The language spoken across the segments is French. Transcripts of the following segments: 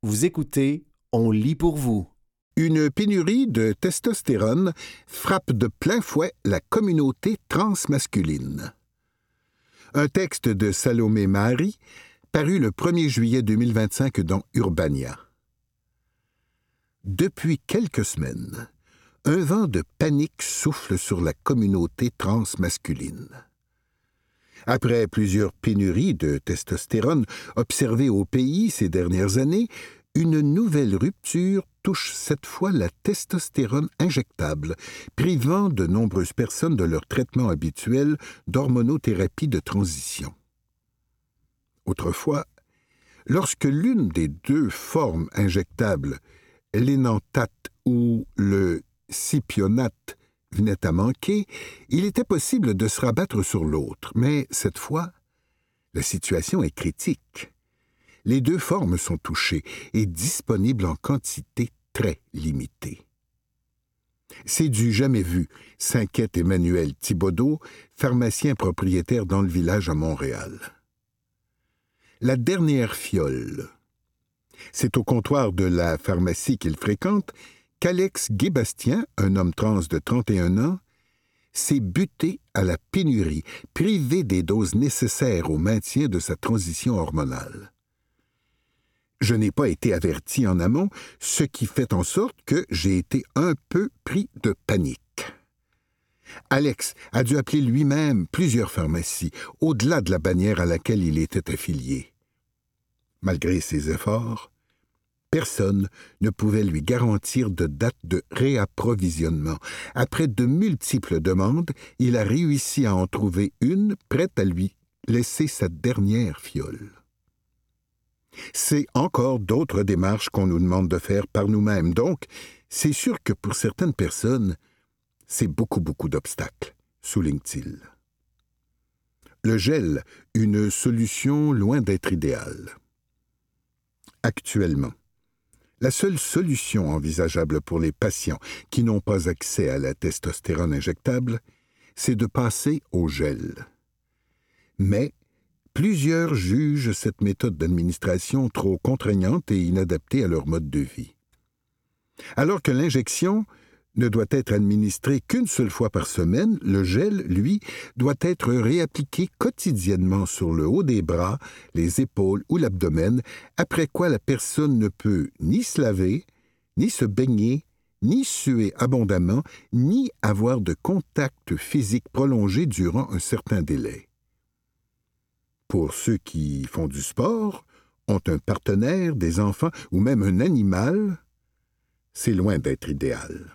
Vous écoutez, on lit pour vous. Une pénurie de testostérone frappe de plein fouet la communauté transmasculine. Un texte de Salomé Mahari, paru le 1er juillet 2025 dans Urbania. Depuis quelques semaines, un vent de panique souffle sur la communauté transmasculine. Après plusieurs pénuries de testostérone observées au pays ces dernières années, une nouvelle rupture touche cette fois la testostérone injectable, privant de nombreuses personnes de leur traitement habituel d'hormonothérapie de transition. Autrefois, lorsque l'une des deux formes injectables, l'énanthate ou le cipionate, venait à manquer, il était possible de se rabattre sur l'autre, mais cette fois, la situation est critique. Les deux formes sont touchées et disponibles en quantité très limitée. C'est du jamais vu, s'inquiète Emmanuel Thibodeau, pharmacien propriétaire dans le village à Montréal. La dernière fiole. C'est au comptoir de la pharmacie qu'il fréquente qu'Alex Guébastien, un homme trans de 31 ans, s'est buté à la pénurie, privé des doses nécessaires au maintien de sa transition hormonale. Je n'ai pas été averti en amont, ce qui fait en sorte que j'ai été un peu pris de panique. Alex a dû appeler lui-même plusieurs pharmacies, au-delà de la bannière à laquelle il était affilié. Malgré ses efforts, personne ne pouvait lui garantir de date de réapprovisionnement. Après de multiples demandes, il a réussi à en trouver une prête à lui laisser sa dernière fiole. C'est encore d'autres démarches qu'on nous demande de faire par nous-mêmes. Donc, c'est sûr que pour certaines personnes, c'est beaucoup d'obstacles, souligne-t-il. Le gel, une solution loin d'être idéale. Actuellement, la seule solution envisageable pour les patients qui n'ont pas accès à la testostérone injectable, c'est de passer au gel. Mais plusieurs jugent cette méthode d'administration trop contraignante et inadaptée à leur mode de vie. Alors que l'injection ne doit être administrée qu'une seule fois par semaine, le gel, lui, doit être réappliqué quotidiennement sur le haut des bras, les épaules ou l'abdomen, après quoi la personne ne peut ni se laver, ni se baigner, ni suer abondamment, ni avoir de contact physique prolongé durant un certain délai. Pour ceux qui font du sport, ont un partenaire, des enfants ou même un animal, c'est loin d'être idéal.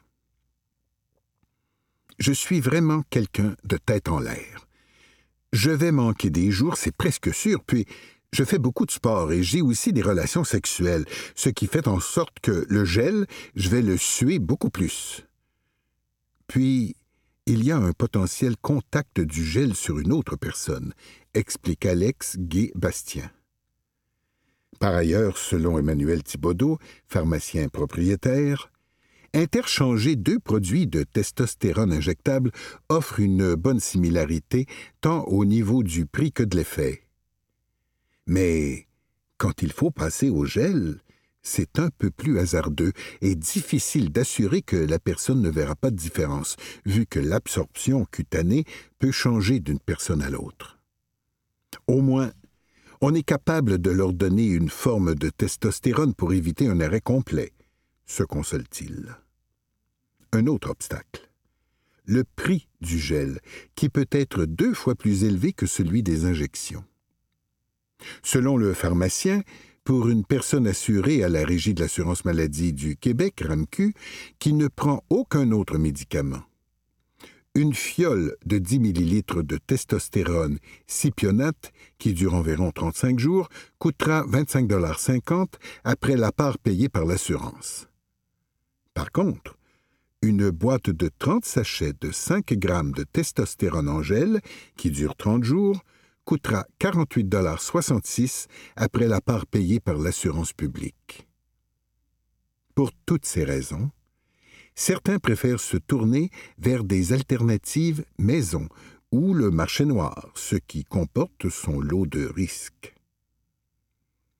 Je suis vraiment quelqu'un de tête en l'air. Je vais manquer des jours, c'est presque sûr, puis je fais beaucoup de sport et j'ai aussi des relations sexuelles, ce qui fait en sorte que le gel, je vais le suer beaucoup plus. Puis, il y a un potentiel contact du gel sur une autre personne, explique Alex Guébastien. Par ailleurs, selon Emmanuel Thibodeau, pharmacien propriétaire, interchanger deux produits de testostérone injectable offre une bonne similarité tant au niveau du prix que de l'effet. Mais quand il faut passer au gel, c'est un peu plus hasardeux et difficile d'assurer que la personne ne verra pas de différence, vu que l'absorption cutanée peut changer d'une personne à l'autre. Au moins, on est capable de leur donner une forme de testostérone pour éviter un arrêt complet, se console-t-il. Un autre obstacle. Le prix du gel, qui peut être 2 fois plus élevé que celui des injections. Selon le pharmacien, pour une personne assurée à la Régie de l'assurance maladie du Québec, RAMQ, qui ne prend aucun autre médicament, une fiole de 10 ml de testostérone cipionate, qui dure environ 35 jours, coûtera 25,50 $ après la part payée par l'assurance. Par contre, une boîte de 30 sachets de 5 grammes de testostérone en gel, qui dure 30 jours, coûtera 48,66 $ après la part payée par l'assurance publique. Pour toutes ces raisons, certains préfèrent se tourner vers des alternatives maison ou le marché noir, ce qui comporte son lot de risques.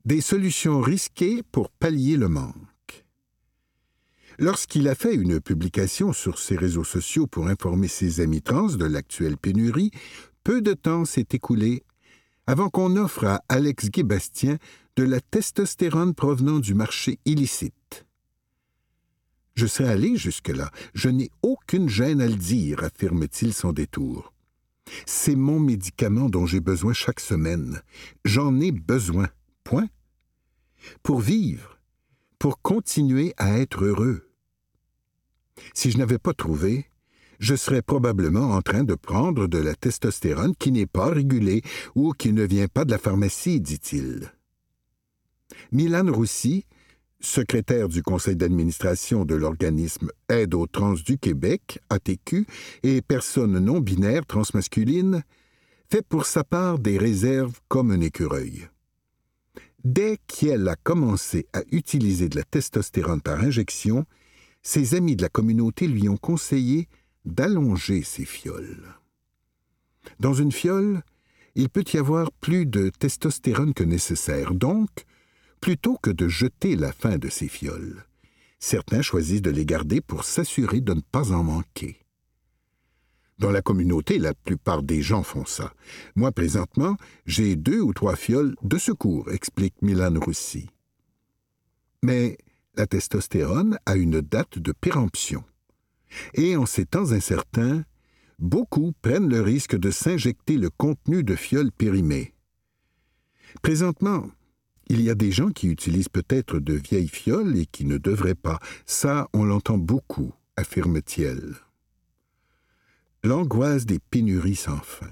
Des solutions risquées pour pallier le manque. Lorsqu'il a fait une publication sur ses réseaux sociaux pour informer ses amis trans de l'actuelle pénurie, peu de temps s'est écoulé avant qu'on offre à Alex Guy-Bastien de la testostérone provenant du marché illicite. « Je serais allé jusque-là. Je n'ai aucune gêne à le dire, affirme-t-il sans détour. C'est mon médicament dont j'ai besoin chaque semaine. J'en ai besoin. Point. Pour vivre, pour continuer à être heureux. Si je n'avais pas trouvé, je serais probablement en train de prendre de la testostérone qui n'est pas régulée ou qui ne vient pas de la pharmacie, dit-il. » Milan Roussy, secrétaire du conseil d'administration de l'organisme Aide aux trans du Québec, ATQ, et personne non binaire transmasculine, fait pour sa part des réserves comme un écureuil. Dès qu'elle a commencé à utiliser de la testostérone par injection, ses amis de la communauté lui ont conseillé d'allonger ses fioles. Dans une fiole, il peut y avoir plus de testostérone que nécessaire, donc, plutôt que de jeter la fin de ces fioles, certains choisissent de les garder pour s'assurer de ne pas en manquer. Dans la communauté, la plupart des gens font ça. Moi, présentement, j'ai 2 ou 3 fioles de secours, explique Milan Roussy. Mais la testostérone a une date de péremption. Et en ces temps incertains, beaucoup prennent le risque de s'injecter le contenu de fioles périmées. Présentement, il y a des gens qui utilisent peut-être de vieilles fioles et qui ne devraient pas. Ça, on l'entend beaucoup, affirme-t-elle. L'angoisse des pénuries sans fin.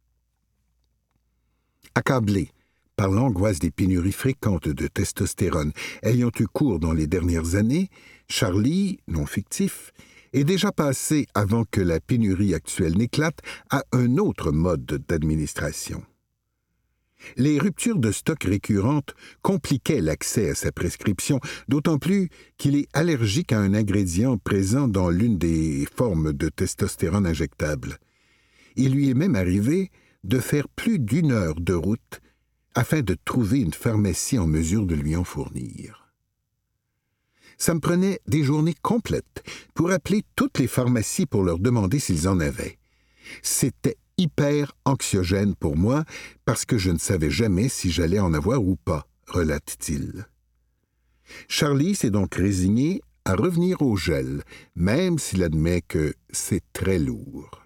Accablé par l'angoisse des pénuries fréquentes de testostérone ayant eu cours dans les dernières années, Charlie, non fictif, est déjà passé, avant que la pénurie actuelle n'éclate, à un autre mode d'administration. Les ruptures de stock récurrentes compliquaient l'accès à sa prescription, d'autant plus qu'il est allergique à un ingrédient présent dans l'une des formes de testostérone injectable. Il lui est même arrivé de faire plus d'1 heure de route afin de trouver une pharmacie en mesure de lui en fournir. Ça me prenait des journées complètes pour appeler toutes les pharmacies pour leur demander s'ils en avaient. C'était hyper anxiogène pour moi parce que je ne savais jamais si j'allais en avoir ou pas, relate-t-il. Charlie s'est donc résigné à revenir au gel, même s'il admet que c'est très lourd.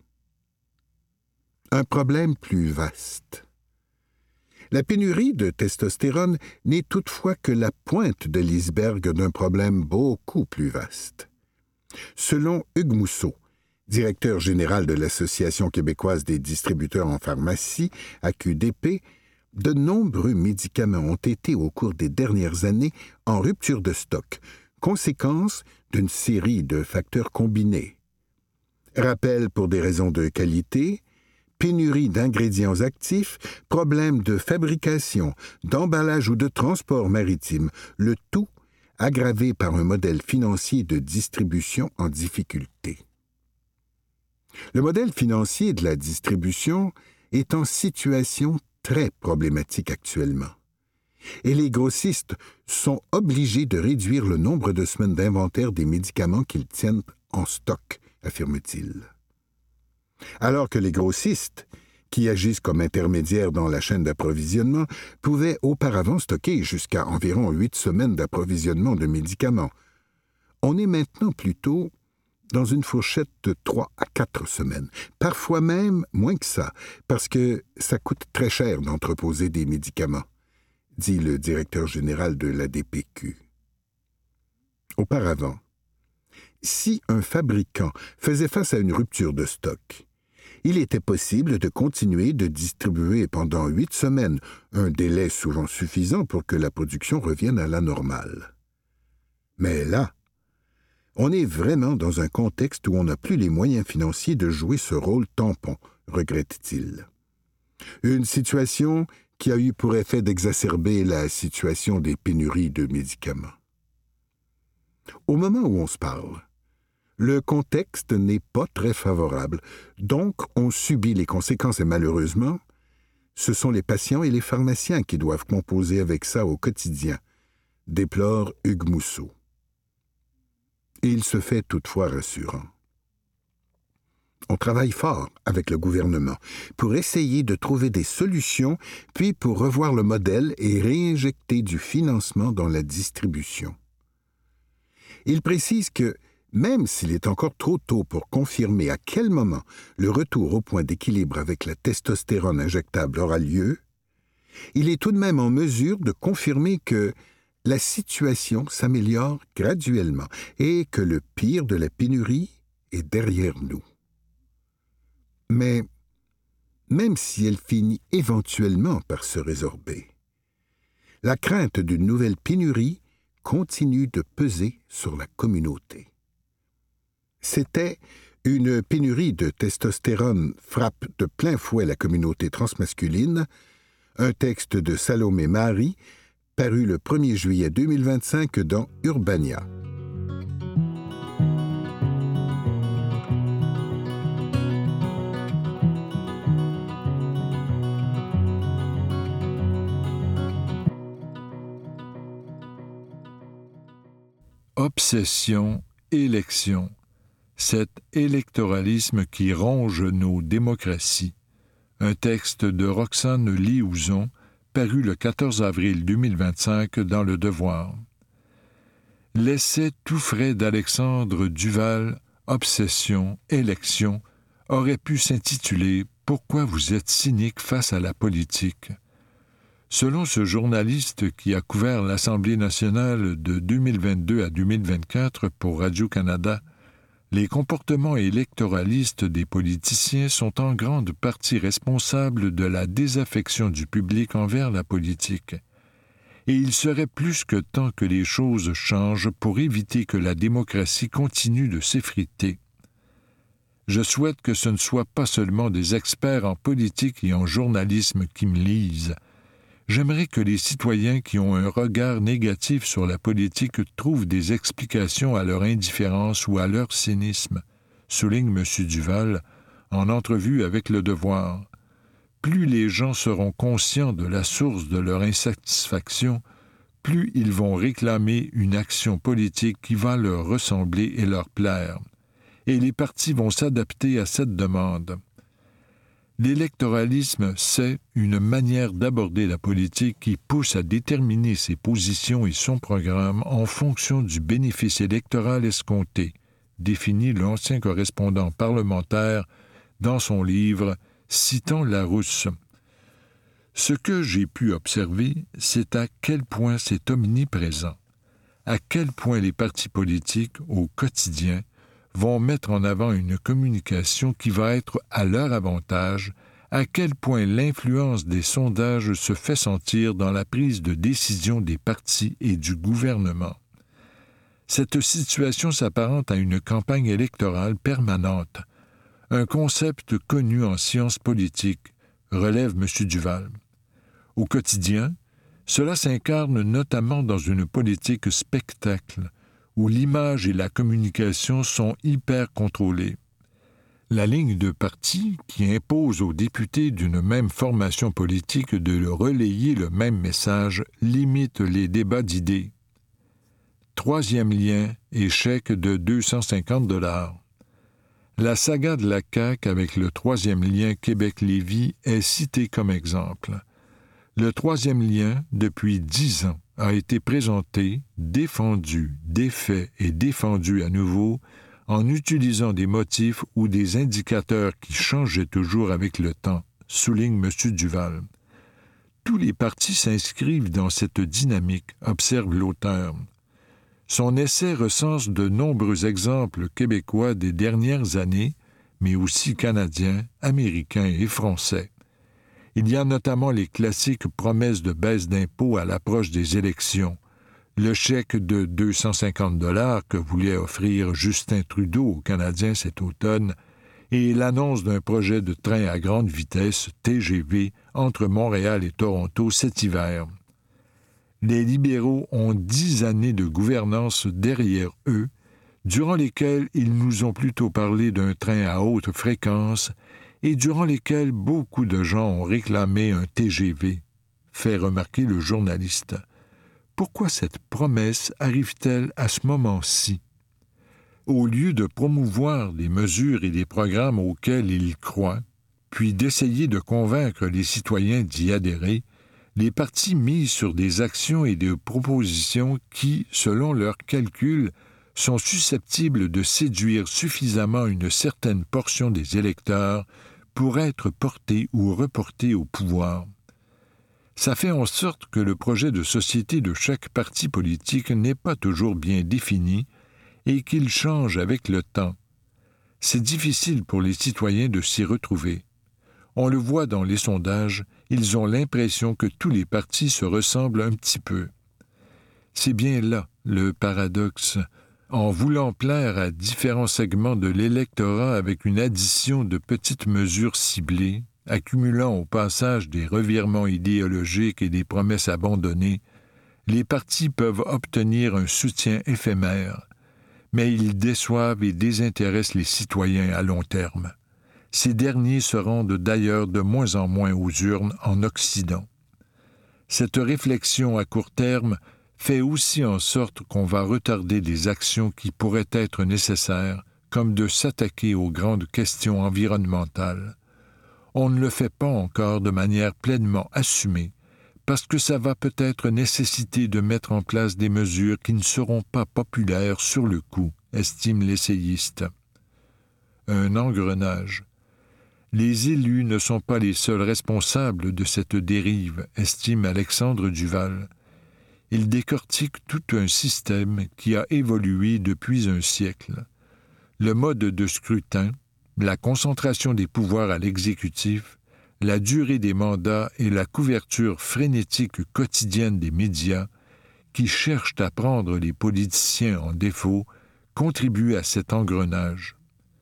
Un problème plus vaste. La pénurie de testostérone n'est toutefois que la pointe de l'iceberg d'un problème beaucoup plus vaste. Selon Hugues Mousseau, directeur général de l'Association québécoise des distributeurs en pharmacie, AQDP, de nombreux médicaments ont été au cours des dernières années en rupture de stock, conséquence d'une série de facteurs combinés. Rappel pour des raisons de qualité, pénurie d'ingrédients actifs, problèmes de fabrication, d'emballage ou de transport maritime, le tout aggravé par un modèle financier de distribution en difficulté. Le modèle financier de la distribution est en situation très problématique actuellement. Et les grossistes sont obligés de réduire le nombre de semaines d'inventaire des médicaments qu'ils tiennent en stock, affirme-t-il. Alors que les grossistes, qui agissent comme intermédiaires dans la chaîne d'approvisionnement, pouvaient auparavant stocker jusqu'à environ 8 semaines d'approvisionnement de médicaments, on est maintenant plutôt dans une fourchette de 3 à 4 semaines, parfois même moins que ça, parce que ça coûte très cher d'entreposer des médicaments, dit le directeur général de l'ADPQ. Auparavant, si un fabricant faisait face à une rupture de stock, il était possible de continuer de distribuer pendant 8 semaines, un délai souvent suffisant pour que la production revienne à la normale. Mais là, on est vraiment dans un contexte où on n'a plus les moyens financiers de jouer ce rôle tampon, regrette-t-il. Une situation qui a eu pour effet d'exacerber la situation des pénuries de médicaments. Au moment où on se parle, le contexte n'est pas très favorable, donc on subit les conséquences et malheureusement, Ce sont les patients et les pharmaciens qui doivent composer avec ça au quotidien, déplore Hugues Mousseau. Et il se fait toutefois rassurant. On travaille fort avec le gouvernement pour essayer de trouver des solutions, puis pour revoir le modèle et réinjecter du financement dans la distribution. Il précise que, même s'il est encore trop tôt pour confirmer à quel moment le retour au point d'équilibre avec la testostérone injectable aura lieu, il est tout de même en mesure de confirmer que la situation s'améliore graduellement et que le pire de la pénurie est derrière nous. Mais même si elle finit éventuellement par se résorber, la crainte d'une nouvelle pénurie continue de peser sur la communauté. C'était une pénurie de testostérone frappe de plein fouet la communauté transmasculine, un texte de Salomé Marie, paru le 1er juillet 2025 dans Urbania. Obsession, élection, cet électoralisme qui ronge nos démocraties. Un texte de Roxane Liouzon, paru le 14 avril 2025 dans Le Devoir. L'essai tout frais d'Alexandre Duval, Obsession, élection, aurait pu s'intituler « Pourquoi vous êtes cynique face à la politique ?» Selon ce journaliste qui a couvert l'Assemblée nationale de 2022 à 2024 pour Radio-Canada, les comportements électoralistes des politiciens sont en grande partie responsables de la désaffection du public envers la politique. Et il serait plus que temps que les choses changent pour éviter que la démocratie continue de s'effriter. Je souhaite que ce ne soit pas seulement des experts en politique et en journalisme qui me lisent. J'aimerais que les citoyens qui ont un regard négatif sur la politique trouvent des explications à leur indifférence ou à leur cynisme, souligne M. Duval en entrevue avec Le Devoir. Plus les gens seront conscients de la source de leur insatisfaction, plus ils vont réclamer une action politique qui va leur ressembler et leur plaire. Et les partis vont s'adapter à cette demande. L'électoralisme, c'est une manière d'aborder la politique qui pousse à déterminer ses positions et son programme en fonction du bénéfice électoral escompté, définit l'ancien correspondant parlementaire dans son livre « Citant Larousse ». Ce que j'ai pu observer, c'est à quel point c'est omniprésent, à quel point les partis politiques, au quotidien, vont mettre en avant une communication qui va être à leur avantage, à quel point l'influence des sondages se fait sentir dans la prise de décision des partis et du gouvernement. Cette situation s'apparente à une campagne électorale permanente, un concept connu en sciences politiques, relève M. Duval. Au quotidien, cela s'incarne notamment dans une politique spectacle, où l'image et la communication sont hyper contrôlées. La ligne de parti qui impose aux députés d'une même formation politique de relayer le même message limite les débats d'idées. Troisième lien, échec de 250 $. La saga de la CAQ avec le troisième lien Québec-Lévis est citée comme exemple. Le troisième lien, depuis 10 ans, a été présenté, défendu, défait et défendu à nouveau en utilisant des motifs ou des indicateurs qui changeaient toujours avec le temps, souligne M. Duval. Tous les partis s'inscrivent dans cette dynamique, observe l'auteur. Son essai recense de nombreux exemples québécois des dernières années, mais aussi canadiens, américains et français. Il y a notamment les classiques promesses de baisse d'impôts à l'approche des élections, le chèque de 250 $ que voulait offrir Justin Trudeau aux Canadiens cet automne et l'annonce d'un projet de train à grande vitesse, TGV, entre Montréal et Toronto cet hiver. Les libéraux ont 10 années de gouvernance derrière eux, durant lesquelles ils nous ont plutôt parlé d'un train à haute fréquence et durant lesquels beaucoup de gens ont réclamé un TGV, fait remarquer le journaliste. Pourquoi cette promesse arrive-t-elle à ce moment-ci? Au lieu de promouvoir des mesures et des programmes auxquels il croit, puis d'essayer de convaincre les citoyens d'y adhérer, les partis misent sur des actions et des propositions qui, selon leurs calculs, sont susceptibles de séduire suffisamment une certaine portion des électeurs pour être portés ou reportés au pouvoir. Ça fait en sorte que le projet de société de chaque parti politique n'est pas toujours bien défini et qu'il change avec le temps. C'est difficile pour les citoyens de s'y retrouver. On le voit dans les sondages, ils ont l'impression que tous les partis se ressemblent un petit peu. C'est bien là le paradoxe. En voulant plaire à différents segments de l'électorat avec une addition de petites mesures ciblées, accumulant au passage des revirements idéologiques et des promesses abandonnées, les partis peuvent obtenir un soutien éphémère, mais ils déçoivent et désintéressent les citoyens à long terme. Ces derniers se rendent d'ailleurs de moins en moins aux urnes en Occident. Cette réflexion à court terme fait aussi en sorte qu'on va retarder des actions qui pourraient être nécessaires, comme de s'attaquer aux grandes questions environnementales. On ne le fait pas encore de manière pleinement assumée, parce que ça va peut-être nécessiter de mettre en place des mesures qui ne seront pas populaires sur le coup, estime l'essayiste. Un engrenage. Les élus ne sont pas les seuls responsables de cette dérive, estime Alexandre Duval. Il décortique tout un système qui a évolué depuis un siècle. Le mode de scrutin, la concentration des pouvoirs à l'exécutif, la durée des mandats et la couverture frénétique quotidienne des médias, qui cherchent à prendre les politiciens en défaut, contribuent à cet engrenage.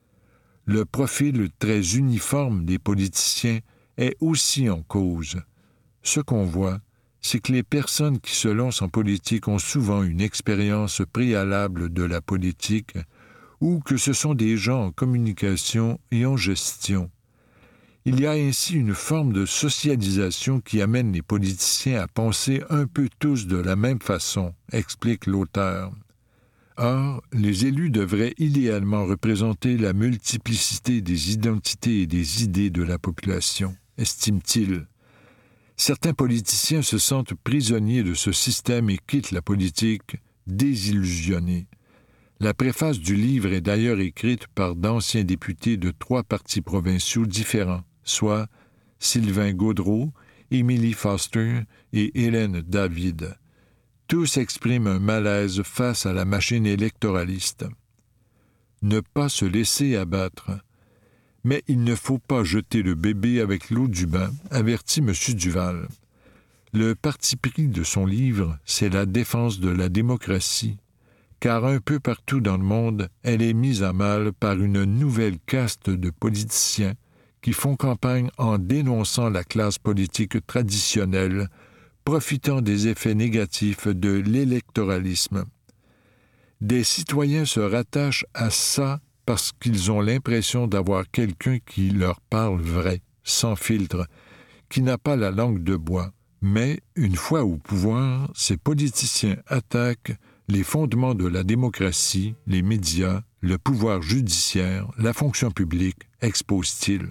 Le profil très uniforme des politiciens est aussi en cause. Ce qu'on voit, c'est que les personnes qui se lancent en politique ont souvent une expérience préalable de la politique ou que ce sont des gens en communication et en gestion. Il y a ainsi une forme de socialisation qui amène les politiciens à penser un peu tous de la même façon, explique l'auteur. Or, les élus devraient idéalement représenter la multiplicité des identités et des idées de la population, estime-t-il. Certains politiciens se sentent prisonniers de ce système et quittent la politique désillusionnés. La préface du livre est d'ailleurs écrite par d'anciens députés de 3 partis provinciaux différents, soit Sylvain Gaudreault, Émilie Foster et Hélène David. Tous expriment un malaise face à la machine électoraliste. Ne pas se laisser abattre. Mais il ne faut pas jeter le bébé avec l'eau du bain, avertit M. Duval. Le parti pris de son livre, c'est la défense de la démocratie, car un peu partout dans le monde, elle est mise à mal par une nouvelle caste de politiciens qui font campagne en dénonçant la classe politique traditionnelle, profitant des effets négatifs de l'électoralisme. Des citoyens se rattachent à ça parce qu'ils ont l'impression d'avoir quelqu'un qui leur parle vrai, sans filtre, qui n'a pas la langue de bois. Mais, une fois au pouvoir, ces politiciens attaquent les fondements de la démocratie, les médias, le pouvoir judiciaire, la fonction publique, expose-t-il.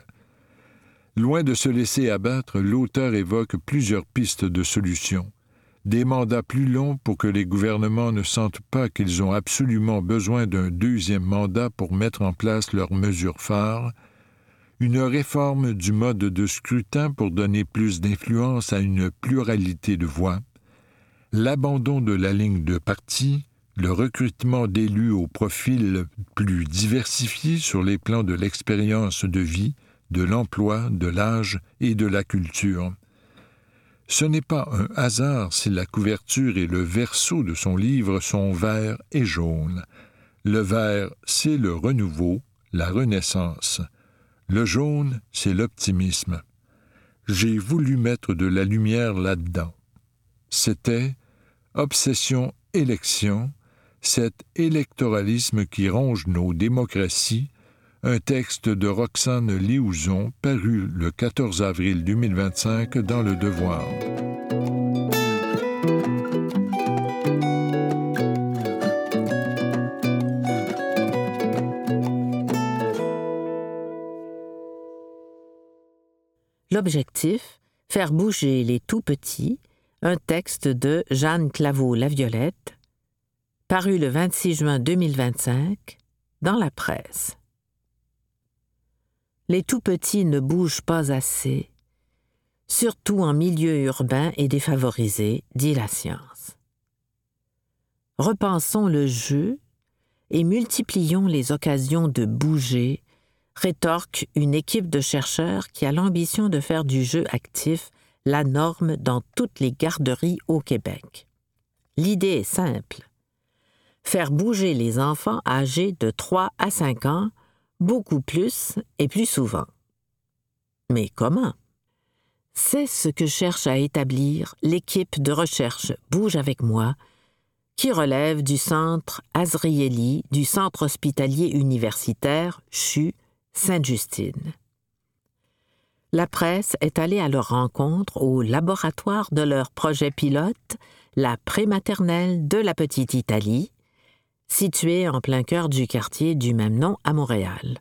Loin de se laisser abattre, l'auteur évoque plusieurs pistes de solutions. Des mandats plus longs pour que les gouvernements ne sentent pas qu'ils ont absolument besoin d'un 2e mandat pour mettre en place leurs mesures phares, une réforme du mode de scrutin pour donner plus d'influence à une pluralité de voix, l'abandon de la ligne de parti, le recrutement d'élus au profil plus diversifié sur les plans de l'expérience de vie, de l'emploi, de l'âge et de la culture. Ce n'est pas un hasard si la couverture et le verso de son livre sont vert et jaune. Le vert, c'est le renouveau, la renaissance. Le jaune, c'est l'optimisme. J'ai voulu mettre de la lumière là-dedans. C'était obsession-élection, cet électoralisme qui ronge nos démocraties, un texte de Roxane Lihouzon paru le 14 avril 2025 dans Le Devoir. L'objectif, faire bouger les tout-petits, un texte de Jeanne Claveau-Laviolette, paru le 26 juin 2025 dans la presse. Les tout-petits ne bougent pas assez, surtout en milieu urbain et défavorisé, dit la science. Repensons le jeu et multiplions les occasions de bouger, rétorque une équipe de chercheurs qui a l'ambition de faire du jeu actif la norme dans toutes les garderies au Québec. L'idée est simple. Faire bouger les enfants âgés de 3 à 5 ans beaucoup plus et plus souvent. Mais comment? C'est ce que cherche à établir l'équipe de recherche Bouge avec moi, qui relève du Centre Azrieli du Centre hospitalier universitaire CHU Sainte-Justine. La presse est allée à leur rencontre au laboratoire de leur projet pilote, la prématernelle de la Petite Italie, située en plein cœur du quartier du même nom à Montréal.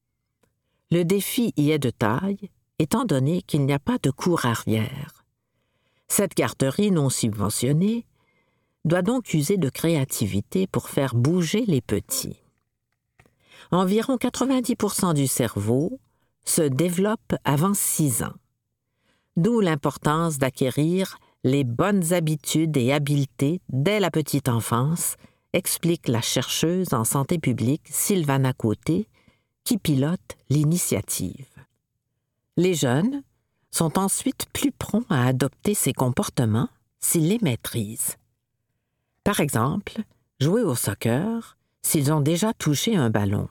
Le défi y est de taille, étant donné qu'il n'y a pas de cours arrière. Cette garderie non subventionnée doit donc user de créativité pour faire bouger les petits. Environ 90% du cerveau se développe avant 6 ans, d'où l'importance d'acquérir les bonnes habitudes et habiletés dès la petite enfance, explique la chercheuse en santé publique Sylvana Côté, qui pilote l'initiative. Les jeunes sont ensuite plus prompts à adopter ces comportements s'ils les maîtrisent. Par exemple, jouer au soccer s'ils ont déjà touché un ballon.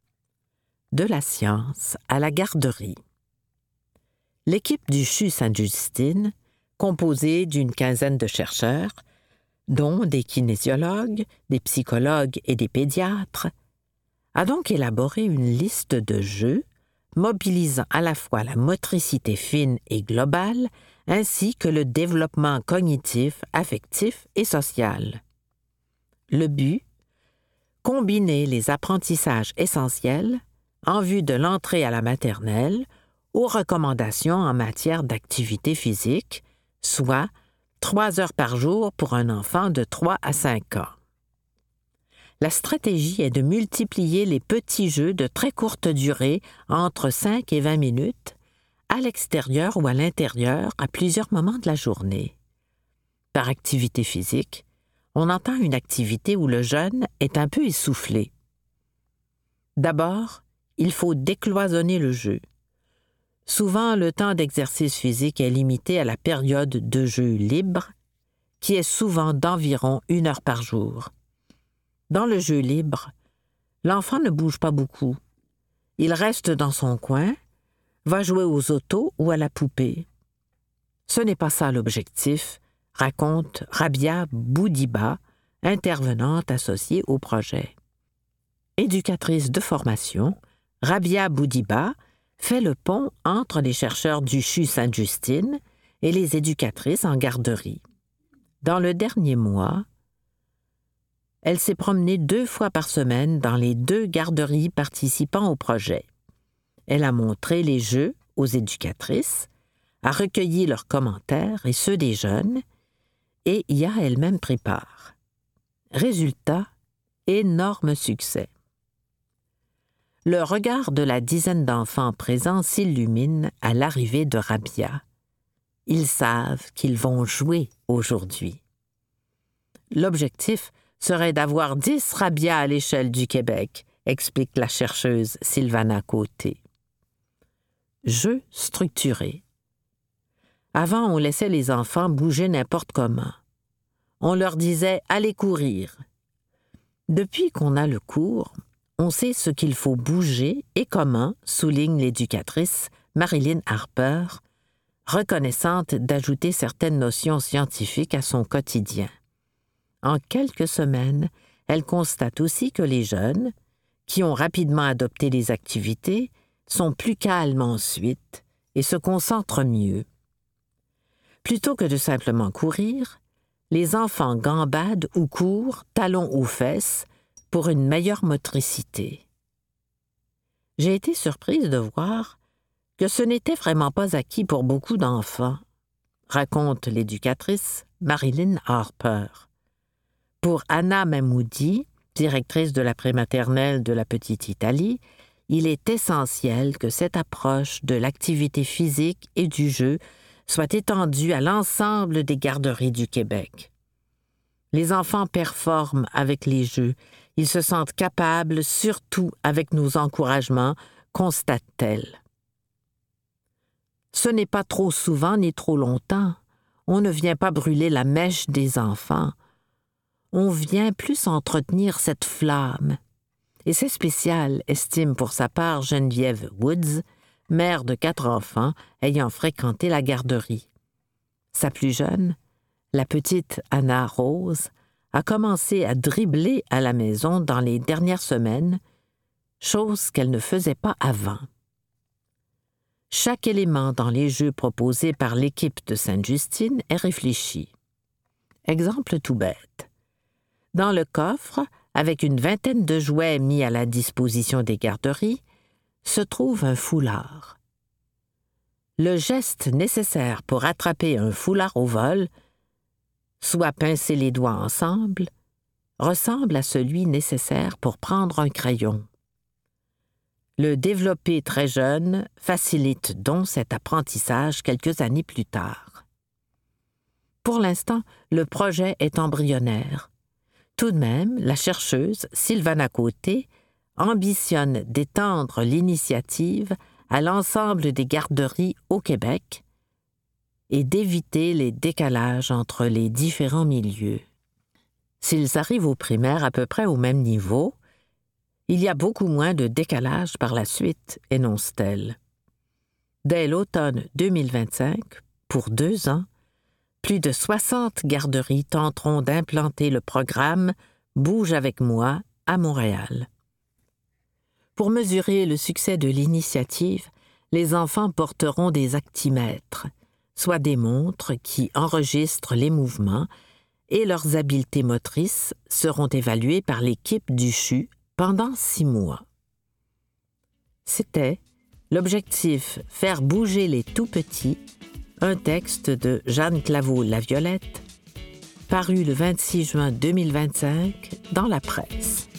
De la science à la garderie. L'équipe du CHU Sainte-Justine, composée d'une quinzaine de chercheurs, dont des kinésiologues, des psychologues et des pédiatres, a donc élaboré une liste de jeux mobilisant à la fois la motricité fine et globale, ainsi que le développement cognitif, affectif et social. Le but, combiner les apprentissages essentiels en vue de l'entrée à la maternelle aux recommandations en matière d'activité physique, soit 3 heures par jour pour un enfant de 3 à 5 ans. La stratégie est de multiplier les petits jeux de très courte durée, entre 5 et 20 minutes, à l'extérieur ou à l'intérieur à plusieurs moments de la journée. Par activité physique, on entend une activité où le jeune est un peu essoufflé. D'abord, il faut décloisonner le jeu. Souvent, le temps d'exercice physique est limité à la période de jeu libre, qui est souvent d'environ 1 heure par jour. Dans le jeu libre, l'enfant ne bouge pas beaucoup. Il reste dans son coin, va jouer aux autos ou à la poupée. Ce n'est pas ça l'objectif, raconte Rabia Boudiba, intervenante associée au projet. Éducatrice de formation, Rabia Boudiba fait le pont entre les chercheurs du CHU Sainte-Justine et les éducatrices en garderie. Dans le dernier mois, elle s'est promenée 2 fois par semaine dans les 2 garderies participant au projet. Elle a montré les jeux aux éducatrices, a recueilli leurs commentaires et ceux des jeunes, et y a elle-même pris part. Résultat, énorme succès. Le regard de la dizaine d'enfants présents s'illumine à l'arrivée de Rabia. Ils savent qu'ils vont jouer aujourd'hui. L'objectif serait d'avoir 10 Rabia à l'échelle du Québec, explique la chercheuse Sylvana Côté. Jeu structuré. Avant, on laissait les enfants bouger n'importe comment. On leur disait « allez courir ». Depuis qu'on a le cours, on sait ce qu'il faut bouger et comment, souligne l'éducatrice Marilyn Harper, reconnaissante d'ajouter certaines notions scientifiques à son quotidien. En quelques semaines, elle constate aussi que les jeunes, qui ont rapidement adopté les activités, sont plus calmes ensuite et se concentrent mieux. Plutôt que de simplement courir, les enfants gambadent ou courent, talons aux fesses, pour une meilleure motricité. J'ai été surprise de voir que ce n'était vraiment pas acquis pour beaucoup d'enfants, raconte l'éducatrice Marilyn Harper. Pour Anna Mahmoudi, directrice de la prématernelle de la Petite Italie, il est essentiel que cette approche de l'activité physique et du jeu soit étendue à l'ensemble des garderies du Québec. Les enfants performent avec les jeux. Ils se sentent capables, surtout avec nos encouragements, constate-t-elle. Ce n'est pas trop souvent ni trop longtemps. On ne vient pas brûler la mèche des enfants. On vient plus entretenir cette flamme. Et c'est spécial, estime pour sa part Geneviève Woods, mère de 4 enfants ayant fréquenté la garderie. Sa plus jeune, la petite Anna Rose, a commencé à dribbler à la maison dans les dernières semaines, chose qu'elle ne faisait pas avant. Chaque élément dans les jeux proposés par l'équipe de Sainte-Justine est réfléchi. Exemple tout bête. Dans le coffre, avec une vingtaine de jouets mis à la disposition des garderies, se trouve un foulard. Le geste nécessaire pour attraper un foulard au vol, soit pincer les doigts ensemble, ressemble à celui nécessaire pour prendre un crayon. Le développer très jeune facilite donc cet apprentissage quelques années plus tard. Pour l'instant, le projet est embryonnaire. Tout de même, la chercheuse Sylvana Côté ambitionne d'étendre l'initiative à l'ensemble des garderies au Québec et d'éviter les décalages entre les différents milieux. S'ils arrivent au primaire à peu près au même niveau, il y a beaucoup moins de décalage par la suite, énonce-t-elle. Dès l'automne 2025, pour 2 ans, plus de 60 garderies tenteront d'implanter le programme « Bouge avec moi » à Montréal. Pour mesurer le succès de l'initiative, les enfants porteront des actimètres, soit des montres qui enregistrent les mouvements, et leurs habiletés motrices seront évaluées par l'équipe du CHU pendant 6 mois. C'était l'objectif « Faire bouger les tout-petits », un texte de Jeanne Claveau-Laviolette, paru le 26 juin 2025 dans la presse.